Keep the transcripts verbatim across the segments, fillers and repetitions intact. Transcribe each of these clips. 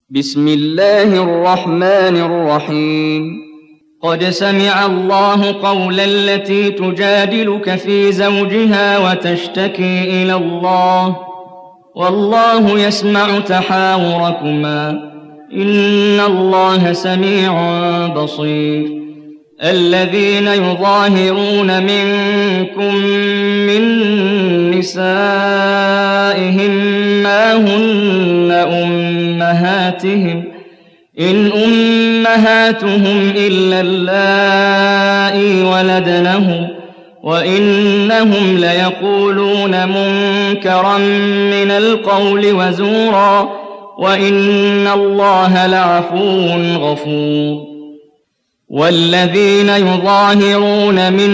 بسم الله الرحمن الرحيم قد سمع الله قول التي تجادلك في زوجها وتشتكي إلى الله والله يسمع تحاوركما إن الله سميع بصير. الذين يظاهرون منكم من نسائهم ما هن أمهاتهم إن أمهاتهم إلا اللائي ولدنهم وإنهم ليقولون منكرا من القول وزورا وإن الله لعفو غفور. والذين يظاهرون من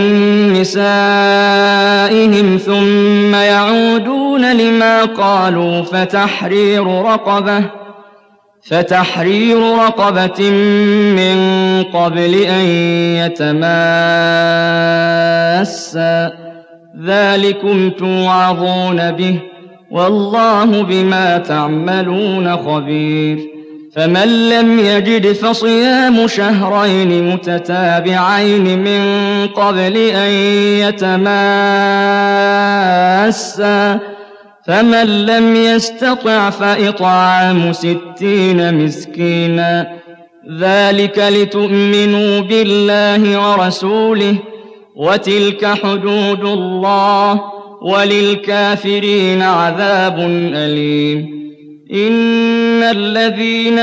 نسائهم ثم يعودون لما قالوا فتحرير رقبة فتحرير رقبة من قبل أن يتماسا ذلكم توعظون به والله بما تعملون خبير. فمن لم يجد فصيام شهرين متتابعين من قبل أن يتماسا فمن لم يستطع فإطعام ستين مسكينا ذلك لتؤمنوا بالله ورسوله وتلك حدود الله وللكافرين عذاب أليم. إن الذين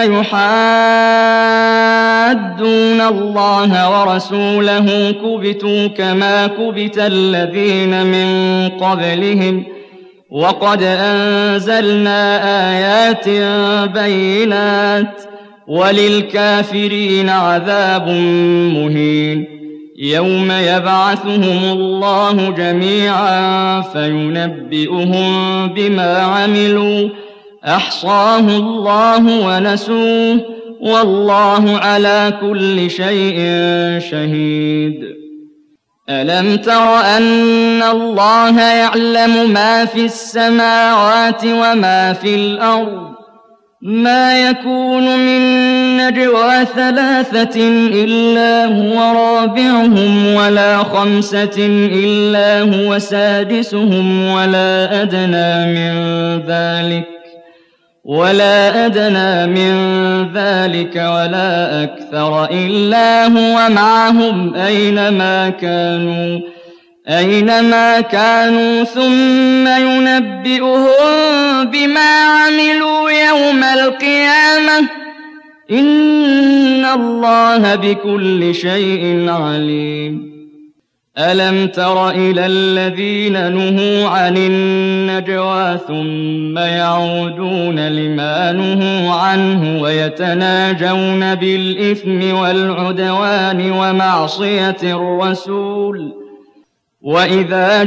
يحادون الله ورسوله كبتوا كما كبت الذين من قبلهم وقد أنزلنا آيات بينات وللكافرين عذاب مهين. يوم يبعثهم الله جميعا فينبئهم بما عملوا أحصاه الله ونسوه والله على كل شيء شهيد. ألم تر أن الله يعلم ما في السماوات وما في الأرض ما يكون من نجوى ثلاثة إلا هو رابعهم ولا خمسة إلا هو سادسهم ولا أدنى من ذلك ولا أدنى من ذلك ولا أكثر إلا هو معهم أينما كانوا أينما كانوا ثم ينبئهم بما عملوا يوم القيامة إن الله بكل شيء عليم. ألم تر إلى الذين نهوا عن النجوى ثم يعودون لما نهوا عنه ويتناجون بالإثم والعدوان ومعصية الرسول وإذا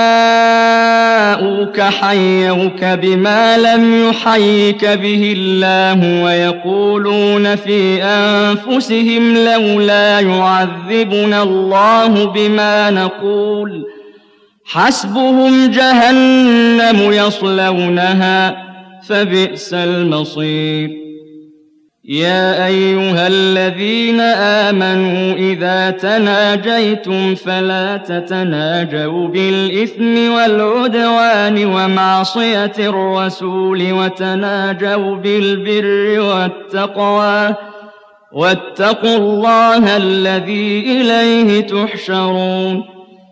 جاءوك حيوك بما لم يحيك به الله ويقولون في أنفسهم لولا يعذبنا الله بما نقول حسبهم جهنم يصلونها فبئس المصير. يا أيها الذين آمنوا إذا تناجيتم فلا تتناجوا بالإثم والعدوان ومعصية الرسول وتناجوا بالبر والتقوى واتقوا الله الذي إليه تحشرون.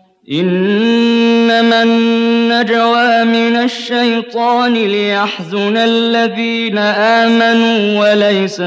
إنما النجوى من الشيطان ليحزن الذين آمنوا وليس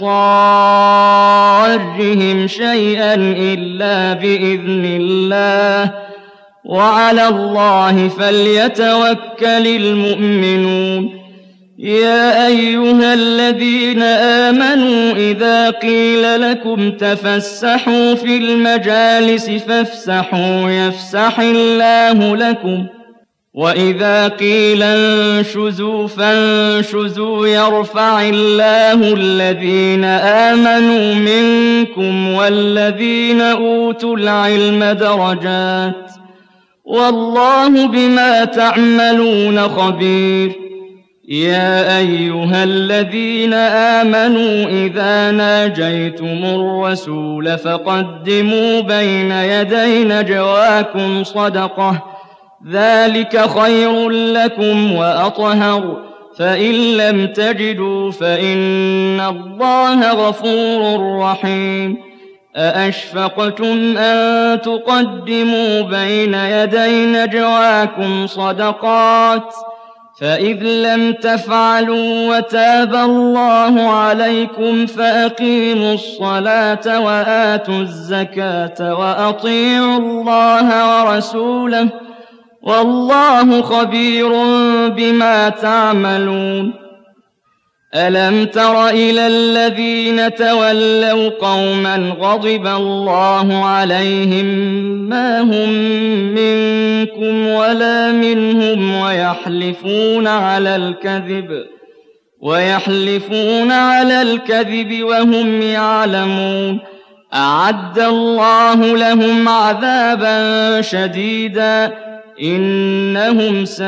بضارهم شيئا إلا بإذن الله وعلى الله فليتوكل المؤمنون. يا أيها الذين آمنوا إذا قيل لكم تفسحوا في المجالس فافسحوا يفسح الله لكم وإذا قيل انشزوا فانشزوا يرفع الله الذين آمنوا منكم والذين أوتوا العلم درجات والله بما تعملون خبير. يا أيها الذين آمنوا إذا ناجيتم الرسول فقدموا بين يدي نجواكم صدقة ذلك خير لكم وأطهر فإن لم تجدوا فإن الله غفور رحيم أأشفقتم أن تقدموا بين يدي نجواكم صدقات فإذ لم تفعلوا وتاب الله عليكم فأقيموا الصلاة وآتوا الزكاة وأطيعوا الله ورسوله والله خبير بما تعملون ألم تر إلى الذين تولوا قوما غضب الله عليهم ما هم منكم ولا منهم ويحلفون على الكذب ويحلفون على الكذب وهم يعلمون أعد الله لهم عذابا شديدا إنهم ساء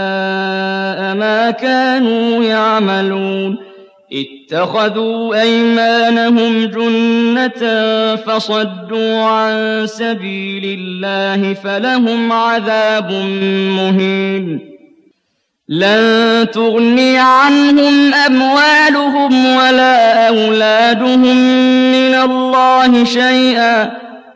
ما كانوا يعملون اتخذوا أيمانهم جنة فصدوا عن سبيل الله فلهم عذاب مهين لن تغني عنهم أموالهم ولا أولادهم من الله شيئا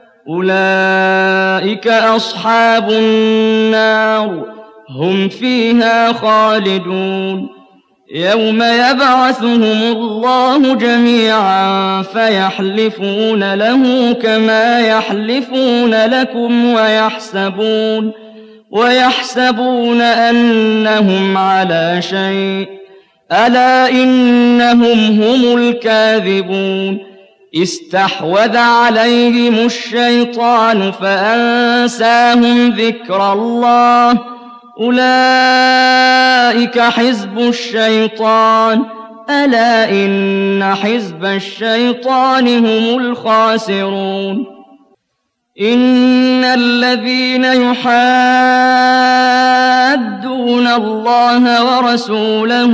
أولئك أصحاب النار هم فيها خالدون يوم يبعثهم الله جميعا فيحلفون له كما يحلفون لكم ويحسبون ويحسبون أنهم على شيء ألا إنهم هم الكاذبون استحوذ عليهم الشيطان فأنساهم ذكر الله أولئك حزب الشيطان ألا إن حزب الشيطان هم الخاسرون إن الذين يحادون الله ورسوله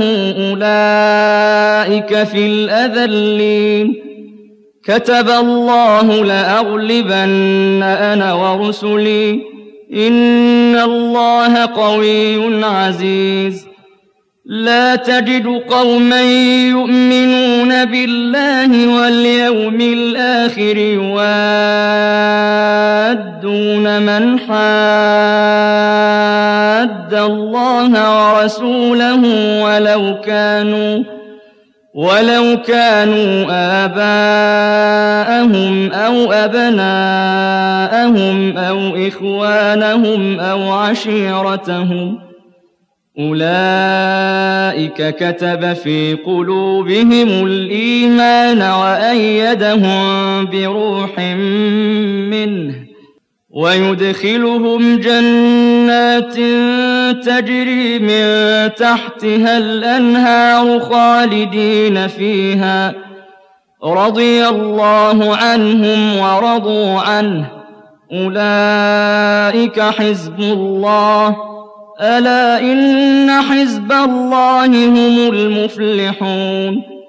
أولئك في الأذلين كتب الله لأغلبن أنا ورسلي إن الله قوي عزيز لا تجد قوما يؤمنون بالله واليوم الآخر يوادون من حاد الله ورسوله ولو كانوا ولو كانوا آباءهم أو أبناءهم أو إخوانهم أو عشيرتهم أولئك كتب في قلوبهم الإيمان وأيدهم بروح منه ويدخلهم جنات تجري من تحتها الأنهار خالدين فيها رضي الله عنهم ورضوا عنه أولئك حزب الله ألا إن حزب الله هم المفلحون